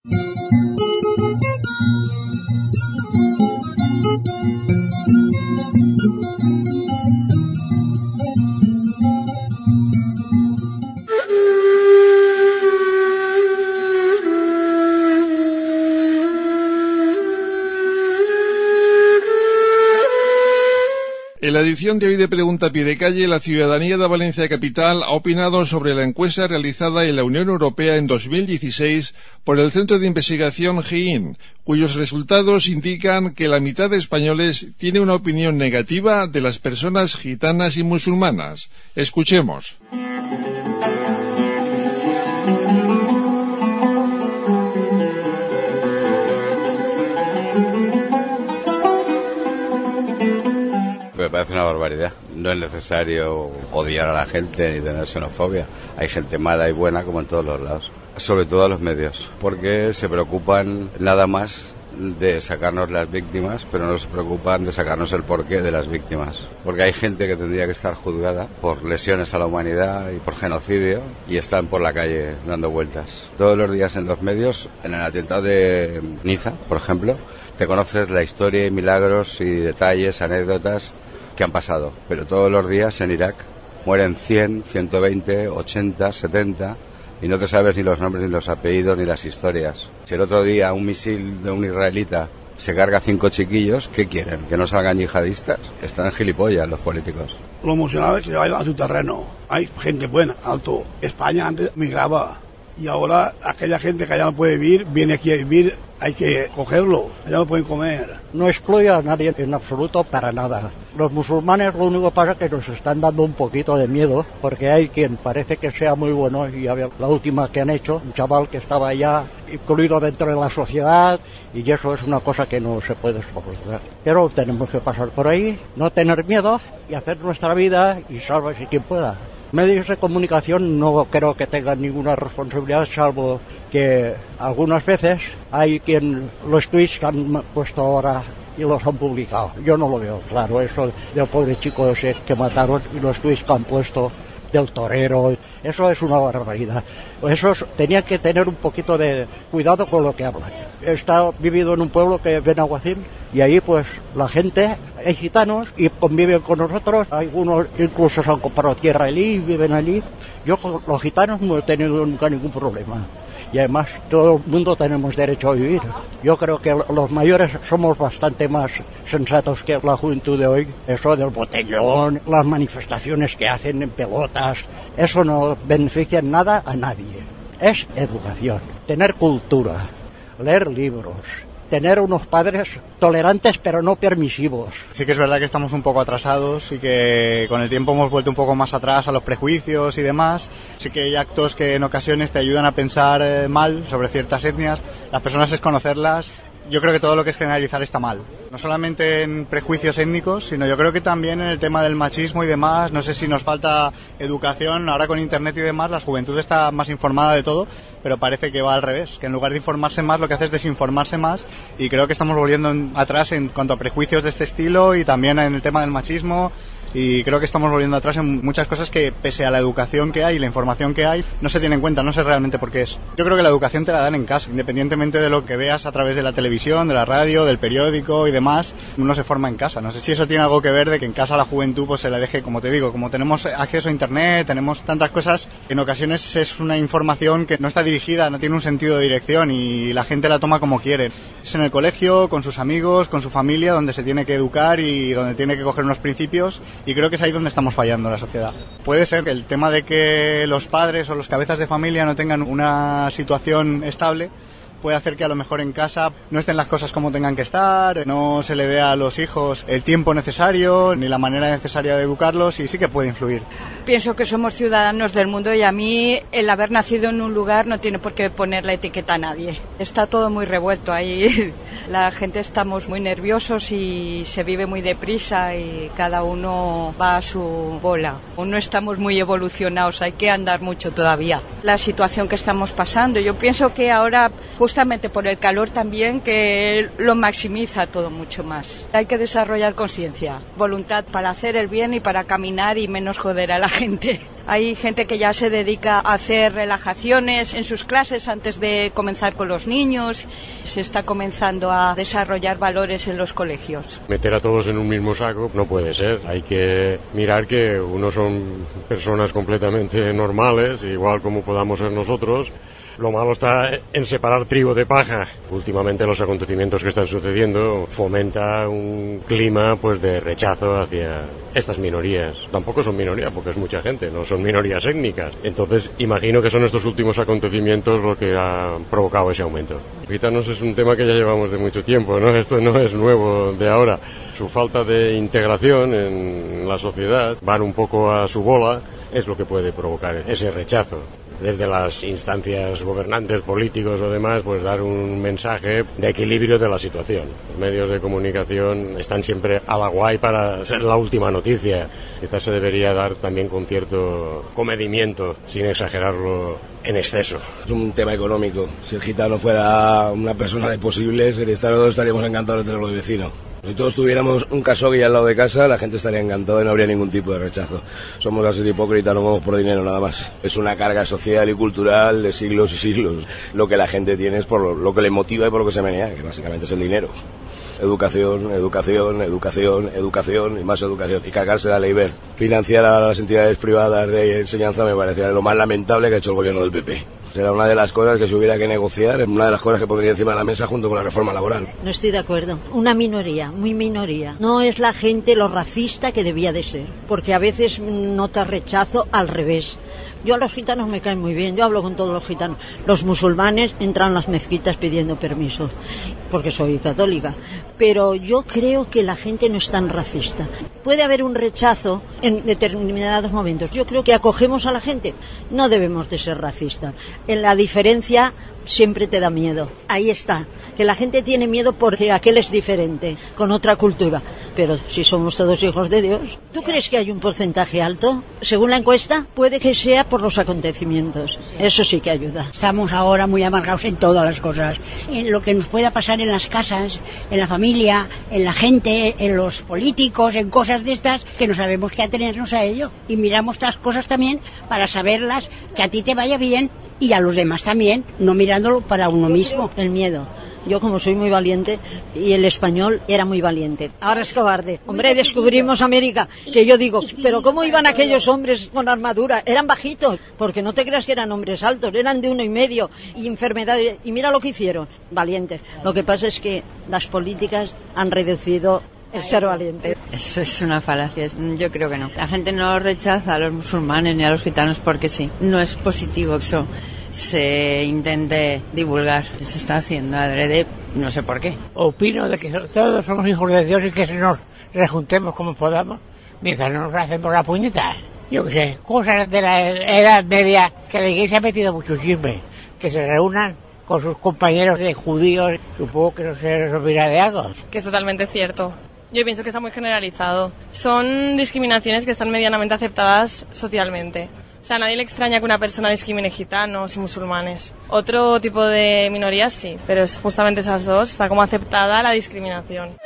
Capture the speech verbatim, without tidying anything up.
En la edición de hoy de Pregunta a Pie de Calle, la ciudadanía de Valencia Capital ha opinado sobre la encuesta realizada en la Unión Europea en dos mil dieciséis por el Centro de Investigación G I N, cuyos resultados indican que la mitad de españoles tiene una opinión negativa de las personas gitanas y musulmanas. Escuchemos. Me parece una barbaridad. No es necesario odiar a la gente ni tener xenofobia. Hay gente mala y buena como en todos los lados. Sobre todo a los medios, porque se preocupan nada más de sacarnos las víctimas, pero no se preocupan de sacarnos el porqué de las víctimas. Porque hay gente que tendría que estar juzgada por lesiones a la humanidad y por genocidio y están por la calle dando vueltas. Todos los días en los medios, en el atentado de Niza, por ejemplo, te conoces la historia y milagros y detalles, anécdotas que han pasado, pero todos los días en Irak mueren cien, ciento veinte, ochenta, setenta y no te sabes ni los nombres ni los apellidos ni las historias. Si el otro día un misil de un israelita se carga cinco chiquillos, ¿qué quieren? ¿Que no salgan yihadistas? Están gilipollas los políticos. Lo emocionado es que se vayan a su terreno. Hay gente buena, alto. España antes migraba y ahora aquella gente que allá no puede vivir, viene aquí a vivir, hay que cogerlo, allá no pueden comer. No excluyo a nadie en absoluto para nada. Los musulmanes lo único que pasa es que nos están dando un poquito de miedo, porque hay quien parece que sea muy bueno, y había la última que han hecho, un chaval que estaba ya incluido dentro de la sociedad, y eso es una cosa que no se puede soportar. Pero tenemos que pasar por ahí, no tener miedo, y hacer nuestra vida, y sálvese quien pueda. Medios de comunicación no creo que tengan ninguna responsabilidad, salvo que algunas veces hay quien los tweets que han puesto ahora y los han publicado. Yo no lo veo claro, eso del pobre chico ese que mataron y los tweets que han puesto del torero, eso es una barbaridad. Esos tenían que tener un poquito de cuidado con lo que hablan. He estado vivido en un pueblo que es Benaguacil y ahí pues la gente, hay gitanos y conviven con nosotros, algunos incluso se han comprado tierra allí y viven allí. Yo con los gitanos no he tenido nunca ningún problema. Y además todo el mundo tenemos derecho a vivir. Yo creo que los mayores somos bastante más sensatos que la juventud de hoy. Eso del botellón, las manifestaciones que hacen en pelotas, eso no beneficia en nada a nadie. Es educación, tener cultura, leer libros, tener unos padres tolerantes pero no permisivos. Sí que es verdad que estamos un poco atrasados y que con el tiempo hemos vuelto un poco más atrás a los prejuicios y demás. Sí que hay actos que en ocasiones te ayudan a pensar eh, mal sobre ciertas etnias. Las personas es conocerlas. Yo creo que todo lo que es generalizar está mal. No solamente en prejuicios étnicos, sino yo creo que también en el tema del machismo y demás. No sé si nos falta educación. Ahora con internet y demás, la juventud está más informada de todo, pero parece que va al revés, que en lugar de informarse más, lo que hace es desinformarse más, y creo que estamos volviendo atrás en cuanto a prejuicios de este estilo y también en el tema del machismo. Y creo que estamos volviendo atrás en muchas cosas que, pese a la educación que hay y la información que hay, no se tiene en cuenta, no sé realmente por qué es. Yo creo que la educación te la dan en casa, independientemente de lo que veas a través de la televisión, de la radio, del periódico y demás, uno se forma en casa. No sé si eso tiene algo que ver de que en casa la juventud pues se la deje, como te digo, como tenemos acceso a internet, tenemos tantas cosas, en ocasiones es una información que no está dirigida, no tiene un sentido de dirección y la gente la toma como quiere. Es en el colegio, con sus amigos, con su familia, donde se tiene que educar y donde tiene que coger unos principios. Y creo que es ahí donde estamos fallando la sociedad. Puede ser que el tema de que los padres o los cabezas de familia no tengan una situación estable puede hacer que a lo mejor en casa no estén las cosas como tengan que estar, no se le dé a los hijos el tiempo necesario ni la manera necesaria de educarlos, y sí que puede influir. Pienso que somos ciudadanos del mundo y a mí el haber nacido en un lugar no tiene por qué poner la etiqueta a nadie. Está todo muy revuelto ahí, la gente estamos muy nerviosos y se vive muy deprisa y cada uno va a su bola. Aún no estamos muy evolucionados, hay que andar mucho todavía. La situación que estamos pasando, yo pienso que ahora justamente por el calor también, que lo maximiza todo mucho más. Hay que desarrollar conciencia, voluntad para hacer el bien y para caminar y menos joder a la gente. Hay gente que ya se dedica a hacer relajaciones en sus clases antes de comenzar con los niños. Se está comenzando a desarrollar valores en los colegios. Meter a todos en un mismo saco no puede ser. Hay que mirar que unos son personas completamente normales, igual como podamos ser nosotros. Lo malo está en separar trigo de paja. Últimamente los acontecimientos que están sucediendo fomenta un clima pues de rechazo hacia estas minorías. Tampoco son minorías porque es mucha gente, no son minorías étnicas. Entonces imagino que son estos últimos acontecimientos lo que ha provocado ese aumento. Gitanos es un tema que ya llevamos de mucho tiempo, ¿no? Esto no es nuevo de ahora. Su falta de integración en la sociedad, van un poco a su bola, es lo que puede provocar ese rechazo. Desde las instancias gobernantes, políticos o demás, pues dar un mensaje de equilibrio de la situación. Los medios de comunicación están siempre a la guay para ser la última noticia. Quizás se debería dar también con cierto comedimiento, sin exagerarlo en exceso. Es un tema económico. Si el gitano fuera una persona de posibles, todos estaríamos encantados de tenerlo de vecino. Si todos tuviéramos un casogui al lado de casa, la gente estaría encantada y no habría ningún tipo de rechazo. Somos así de hipócritas, no vamos por dinero nada más. Es una carga social y cultural de siglos y siglos. Lo que la gente tiene es por lo, lo que le motiva y por lo que se menea, que básicamente es el dinero. Educación, educación, educación, educación y más educación. Y cargarse la ley Wert. Financiar a las entidades privadas de enseñanza me parecía lo más lamentable que ha hecho el gobierno del P P. Será una de las cosas que se hubiera que negociar, una de las cosas que pondría encima de la mesa junto con la reforma laboral. No estoy de acuerdo. Una minoría, muy minoría. No es la gente lo racista que debía de ser, porque a veces nota rechazo al revés. Yo a los gitanos me caen muy bien, yo hablo con todos los gitanos. Los musulmanes entran a las mezquitas pidiendo permiso, porque soy católica. Pero yo creo que la gente no es tan racista. Puede haber un rechazo en determinados momentos. Yo creo que acogemos a la gente. No debemos de ser racistas. En la diferencia siempre te da miedo. Ahí está. Que la gente tiene miedo porque aquel es diferente, con otra cultura. Pero si somos todos hijos de Dios. ¿Tú crees que hay un porcentaje alto? Según la encuesta, puede que sea por los acontecimientos. Eso sí que ayuda. Estamos ahora muy amargados en todas las cosas. En lo que nos pueda pasar en las casas, en la familia, en la gente, en los políticos, en cosas de estas, que no sabemos qué atenernos a ello. Y miramos estas cosas también para saberlas, que a ti te vaya bien y a los demás también, no mirándolo para uno mismo. El miedo. Yo como soy muy valiente y el español era muy valiente. Ahora es cobarde. Hombre, descubrimos América, que yo digo, pero ¿cómo iban aquellos hombres con armadura? Eran bajitos, porque no te creas que eran hombres altos, eran de uno y medio y enfermedades. Y mira lo que hicieron, valientes. Lo que pasa es que las políticas han reducido el ser valiente. Eso es una falacia, yo creo que no. La gente no rechaza a los musulmanes ni a los gitanos porque sí. No es positivo eso se intente divulgar. Se está haciendo adrede, no sé por qué. Opino de que todos somos hijos de Dios y que nos rejuntemos como podamos mientras no nos hacemos la puñeta. Yo qué sé, cosas de la Edad Media que la Iglesia ha metido mucho siempre. Que se reúnan con sus compañeros de judíos, supongo que no se resolverá de algo. Que es totalmente cierto. Yo pienso que está muy generalizado. Son discriminaciones que están medianamente aceptadas socialmente. O sea, a nadie le extraña que una persona discrimine gitanos y musulmanes. Otro tipo de minorías sí, pero es justamente esas dos, está como aceptada la discriminación.